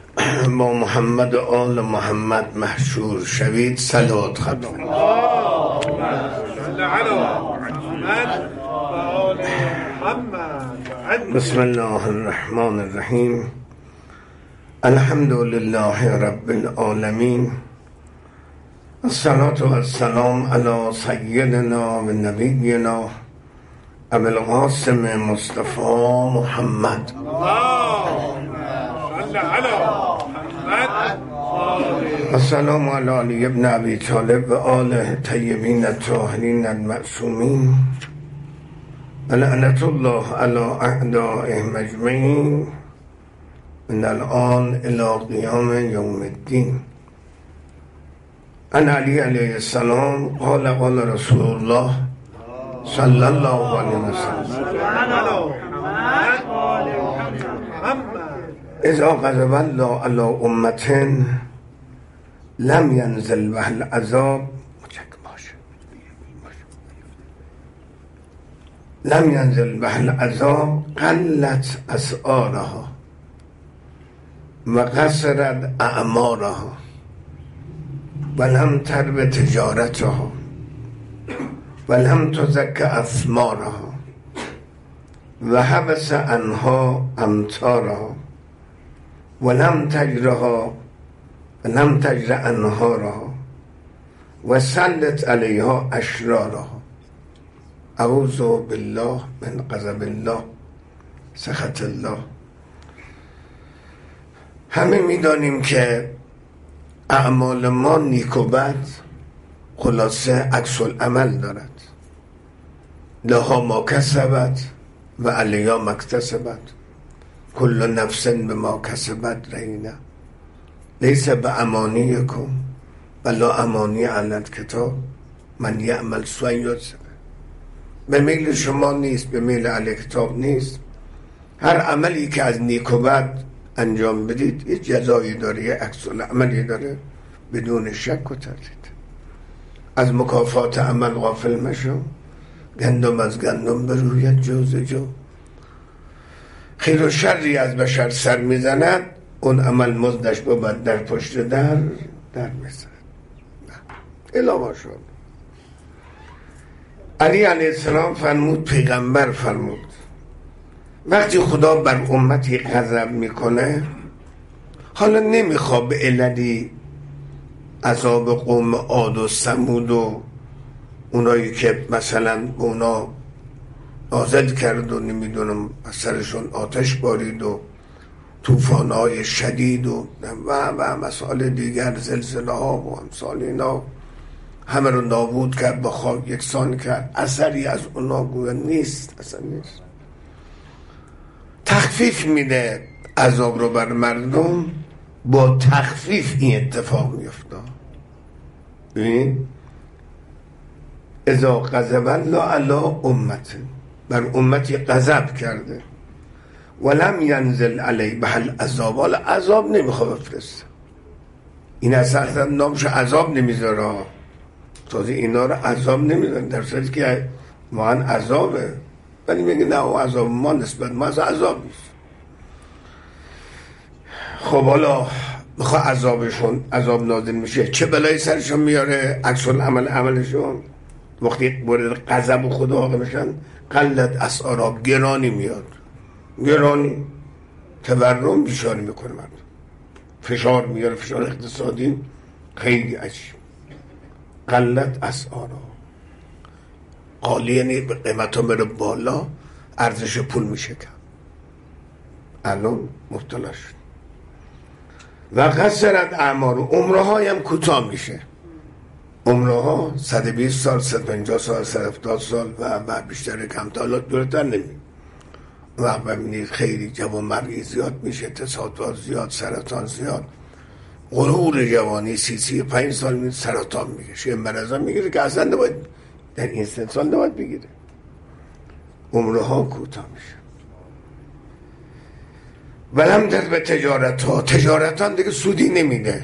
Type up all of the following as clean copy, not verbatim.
با محمد و آل محمد محشور شوید. صلوات خدا. بسم الله الرحمن الرحیم. الحمد لله رب العالمین، الصلاة والسلام علی سیدنا و نبینا ابی القاسم مصطفی محمد. السلام علی علی ابن ابی طالب و آله طیبین الطاهرین المعصومین، لعنت الله علی اعدائهم اجمعین من الان الی قیام یوم الدین. عن علی علیه السلام قال قال رسول الله صلی الله علیه وسلم اذا غضب الله علی امة لم ینزل بها العذاب لم ینزل بها العذاب قلت اسعارها و قصرت اعمارها ولم ترب تجارتها ولم تزک اثمارها و حبس عنها امطارها ولم تجر انهارها و سلط علیها اشرارها. اعوذ بالله من غضب الله سخط الله. همه میدانیم که اعمال ما نیک و بد خلاصه عکس العمل دارد. لها ما کسبت و علیها ما اکتسبت کل نفس بما کسبت رهینه لیس بامانیکم بلا امانی علی الکتاب من یعمل سوءا یجزه. به میل شما نیست، به میل علی کتاب نیست. هر عملی که از نیک و بد انجام بدید یه جزایی داره، یه عکس العملی داره بدون شک و تردید. از مکافات عمل غافل مشو، گندم از گندم بروید جو ز جو. خیر و شری از بشر سر میزند، اون عمل مزدش بود در پشت در میزند. الا شد. علی علیه السلام فرمود، پیغمبر فرمود وقتی خدا بر امتی غضب میکنه، حالا نمیخواد به علتی عذاب قوم عاد و ثمود و اونایی که مثلا به اونا نازل کرد و نمیدونم سرشون آتش بارید و طوفان‌های شدید و مسائل دیگر، زلزله ها و امثال اینا، همه رو نابود کرد، با خاک یکسان کرد. اثری از اونا گویا نیست، اصلا نیست. تخفیف میده عذاب رو بر مردم، با تخفیف این اتفاق میفته. ببین اذا غضب الله علی امة، بر امتی غضب کرده، ولم ینزل علی بها العذاب، حالا عذاب نمیخواد بفرسته. این اصلا نامش عذاب نمیذاره، تازه اینا رو عذاب نمیذاره، در صورتی که واقعا عذابه، ولی میگه نه او عذاب ما نسبت ما از عذاب نیست. خب حالا بخواه عذاب نازل میشه، چه بلایی سرشون میاره؟ عکس العمل عملشون وقتی برای غضب خدا واقع میشن، قلت اسعارها، گرانی میاد، گرانی تورم بیشاری میکنه مردم، فشار میاره، فشار اقتصادی خیلی عجیب. قلت اسعارها، قالی یعنی قیمت ها میره بالا، ارزش پول میشه کم. الان مبتلا شد. و قصرت اعمار، عمره های هم کوتاه میشه. عمره ها 120 سال، 150 سال، 170 سال و بیشتر کمتر، حالا دورتر نمید. و ببینید خیلی جوانمردی زیاد میشه، تصادفات زیاد، سرطان زیاد، غرور جوانی 35 سال میشه سرطان میگیره، مرضا میگیره که اصلا نباید در این سال نباید بگیره. عمره ها کوتاه میشه. ولم در به تجارت ها دیگه سودی نمیده.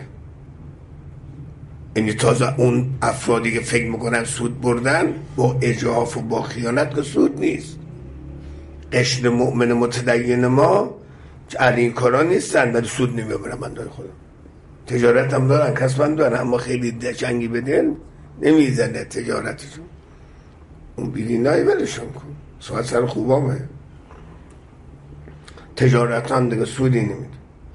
یعنی تازه اون افرادی که فکر میکنن سود بردن با اجحاف و با خیانت که سود نیست. قشر مؤمن متدین ما این کارا نیستن ولی سود نمیبرن. من داره خودم تجارت هم دارن، کسب هم دارن، اما خیلی دشنگی بدن نمیزنه تجارتشون. اون بیرینایی ولشون کن، ساعت سر خوبامه، تجارتان دیگه سودی نمیده.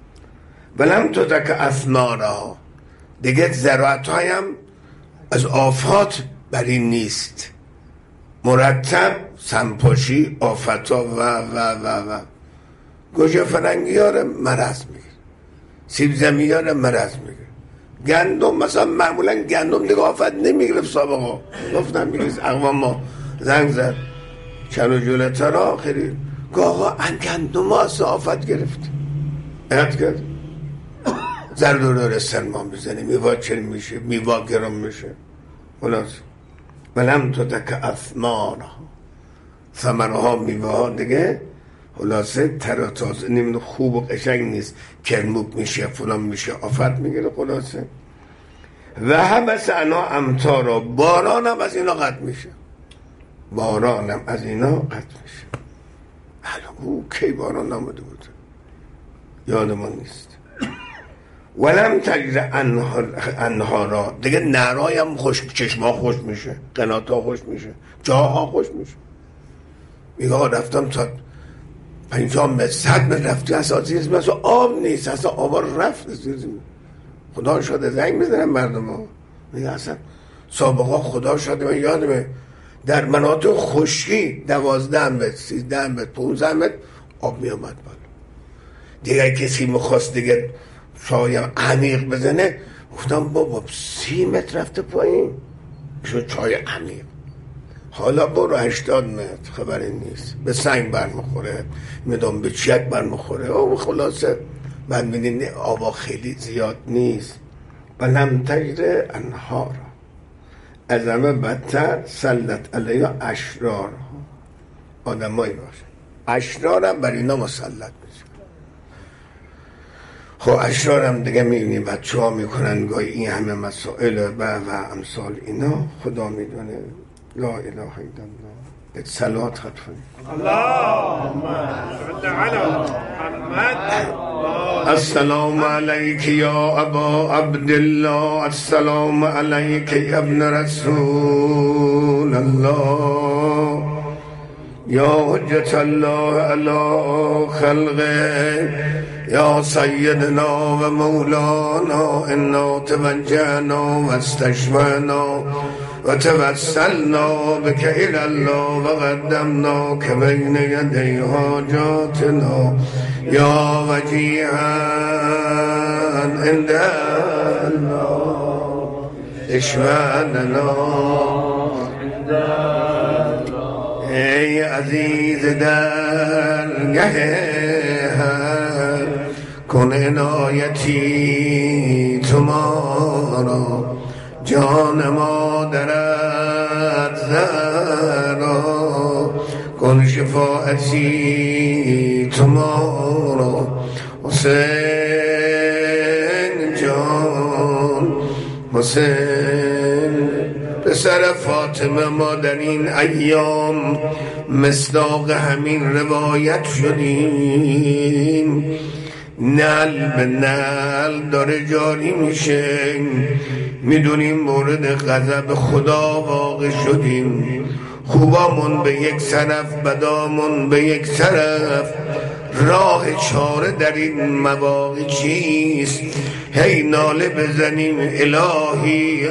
ولم تو تک اثمارها، دیگه زراعت هایم از آفات بر این نیست، مرتب سنپاشی آفتا و گوشه فرنگی ها رو مرض میگه، سیب زمینی ها رو مرض میگه. گندم مثلا معمولا گندم دیگه آفت نمیگرفت سابقا، گفتم میگه اقوام ما زنگ زد چلو جولتر ها خیلی که آقا گندم ها از آفت گرفت، ایت کرد زرد و داره سلمان بزنه، میوه چرم میشه، میوه گرم میشه. خلاص ولم تو تک اثمارها، ثمره ها میوه ها دیگه خلاصه تر و تازه نمیده، خوب و قشنگ نیست، کرموک میشه فلان میشه، آفت میگیره. خلاصه و حبس انا امطارا، باران هم از اینا قطع میشه، باران هم از اینا قطع میشه. او کی باران نموده بود یادمان نیست. ولم تجر انهارا، دیگه نهرهای هم خوش، چشما خوش میشه، قناتها خوش میشه، جاها خوش میشه. میگه رفتم تا 50 متر 100 متر رفتی اصلا زیر مثلا آب نیست، اصلا آبا رفت زیر زمین. خدا شده زنگ میزنم مردم ها، میگه اصلا سابقا خدا شده من یادمه در مناطق خشکی 12 متر 13 متر 15 متر آب میامد بالا. دیگه کسی میخواست دیگه چایم عمیق بزنه، گفتم بابا 30 متر رفته پایین شد چای عمیق. حالا برو 80 متر خبری نیست، به سنگ برمخوره، میدونم به چیک برمخوره. او خلاصه بعد میدین آبا خیلی زیاد نیست. ولم تجر انهارا، از همه بدتر سلط علیها اشرارها، آدمایی باشه اشرار هم بر اینا مسلط میشه. خب اشرار هم دیگه میبینیم بچه ها میکنن گاهی این همه مسائل و امثال اینا، خدا میدونه. لا اله الا الله. صلوات خط کنید. اللهم صل علی محمد. السلام علیک یا ابا عبدالله، السلام علیک یا ابن رسول الله، یا حجت الله علی خلقه، یا سیدنا و مولانا، انا توجهنا و استشفعنا و توسلنا بک الی الله و قدمنا که بین یدی حاجاتنا، یا وجیها عند الله اشفع لنا. ای عزیز درگه کن عنایتی تمارا، جان ما درد زرا، کن شفاعتی تمارا. حسین جان حسین پسر فاطمه، ما در این ایام مصداق همین روایت شدیم، نعل به نعل داره جاری میشه، میدونیم مورد غضب خدا واقع شدیم. خوبامون به یک طرف، بدامون به یک طرف، راه چاره در این مواقع چیست؟ هی ناله بزنیم الهی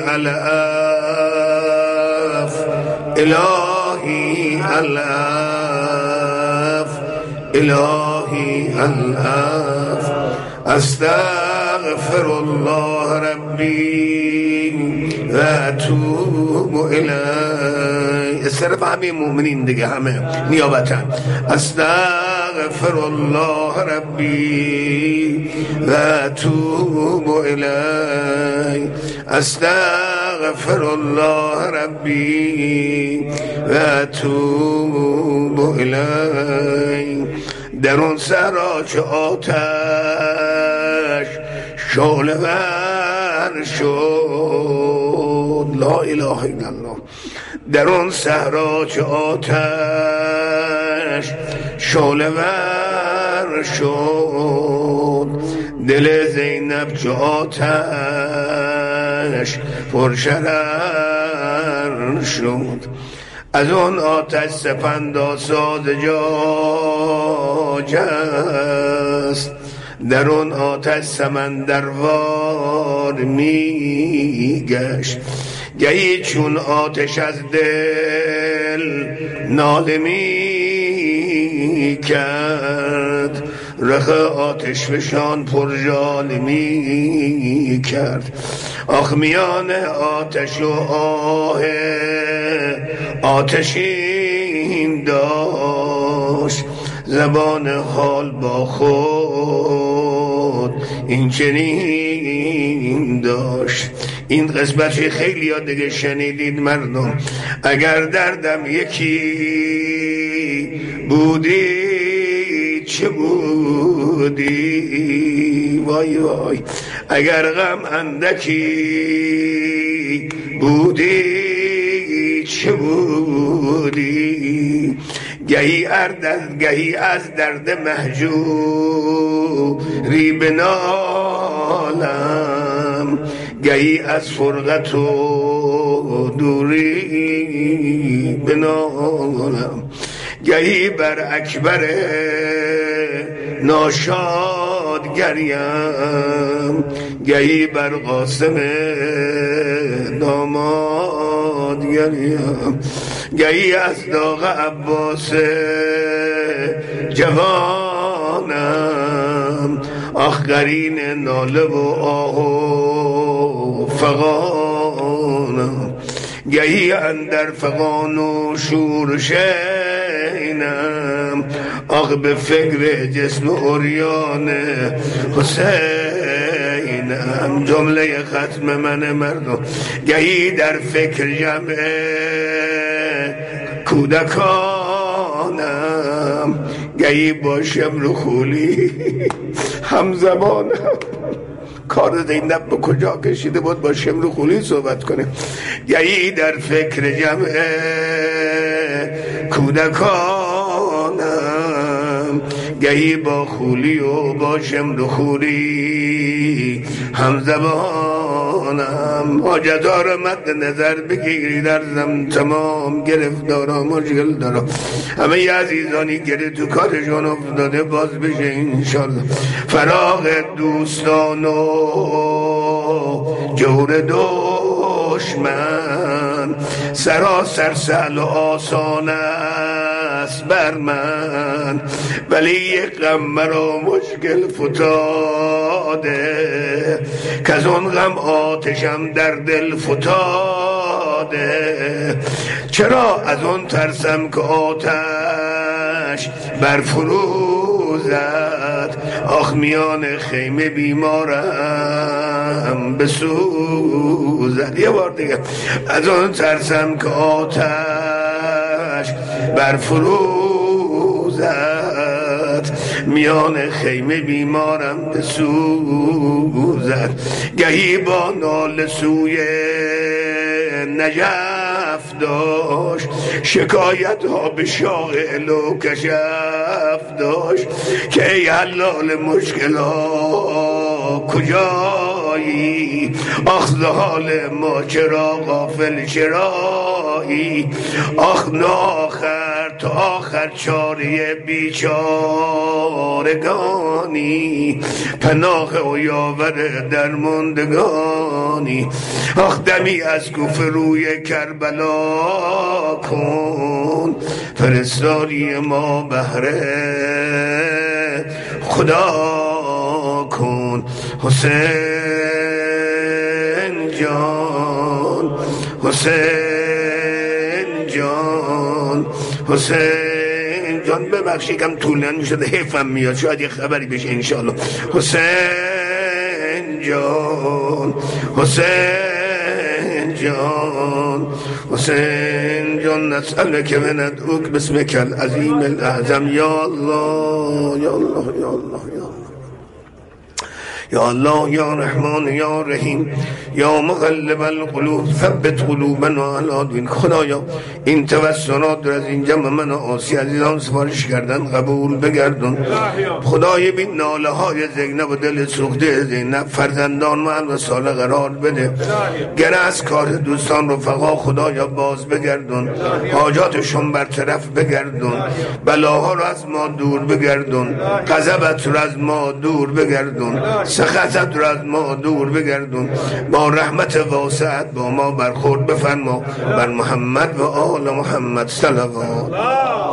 الاف، الهی الاف، الهی الاف. استغفر الله ربی و اتوب الیه. صرف همه مؤمنین دیگه همه نیابتا. استغفر الله ربی و اتوب الیه، استغفر الله ربی و اتوب الیه. در اون صحرا چه آتش شعله ور شد، لا اله الا الله. در اون صحرا چه آتش شعله ور شد دل زینب چو آتش پرشرر شد از اون آتش سپندآسا زجاج است در اون آتش سمندروار میگشت گهی چون آتش از دل ناله میکرد رخ آتش فشان پرژاله میکرد آخ میان آتش و آه آتشین داشت زبان حال با خود این چنین داشت. این قسمت خیلی یاد دیگه شنیدید مردم. اگر دردم یکی بودی چه بودی وای وای، اگر غم اندکی بودی چه بودی، گهی از درد مهجوری بنالم، گهی از فرقت و دوری بنالم، گهی بر اکبر ناشاد گریم، گهی بر قاسم داماد گریم، گهی از داغ عباس جوانم، آخ قرین ناله و آه و فغانم، گهی اندر فغان و شور شینم، آخ به فکر جسم عریان حسینم. جمله ختم من مردم. گهی در فکر جمع کودکانم، گهی با شمر و خولی همزبانم. کار زینب به کجا کشیده بود با شمر و خولی صحبت کنه. گهی در فکر جمع کودکانم، گهی با خولی و با شمر و خولی همزبانم. حاجت‌ها را مد نظر بگیری در زم تمام گرفتارا مشکل دارم. همه عزیزانی گره تو کارشون افتاده باز بشه انشالله. فراغ دوستان و جور دشمن، سراسر سهل و آسان است بر من، ولی یک غم مرا مشکل فتاده، که از اون غم آتشم در دل فتاده. چرا از اون ترسم که آتش برفروزد، آخ میان خیمه بیمارم بسوزد. یه بار دیگه، از اون ترسم که آتش برفروزد، میان خیمه بیمارم بسوزد. گهی با ناله سوی نجف داشت، شکایت ها به شاه الو کشف داشت، که ای حلال مشکلات کجایی، آخ ز حال ما چرا غافل چرایی، آخ ناخر تا آخر چاره بیچارگانی، پناه و یاور درماندگانی. آخ دمی از کوفه روی کربلا کن، فرستادی ما بهره خدا کن. حسین جان، حسین جان، حسین جان. ببخشید کم طولانی شده، حیفم میاد، شاید یه خبری بشه انشالله. حسین جان، حسین جان، حسین جان. نسألك وندعوك باسمك العظیم الاعظم یا الله یا الله یا الله یا الله. یا الله یا رحمان یا رحیم یا مقلب القلوب ثبت قلوبنا علی دین. خدایا این توسلات رو از این جمع من آسی عزیزان سفارش کردن قبول بگردون. خدای بین ناله های زینب و دل سوخته زینب فرزندان من و سال قرار بده. گر از کار دوستان رفقا خدایا باز بگردون، حاجاتشون برطرف بگردون، بلاها رو از ما دور بگردون، غضبت رو از ما دور بگردون، سخطت رو از ما دور بگردون. با رحمت واسعت با ما برخورد بفرما. بر محمد و آل محمد صلوات.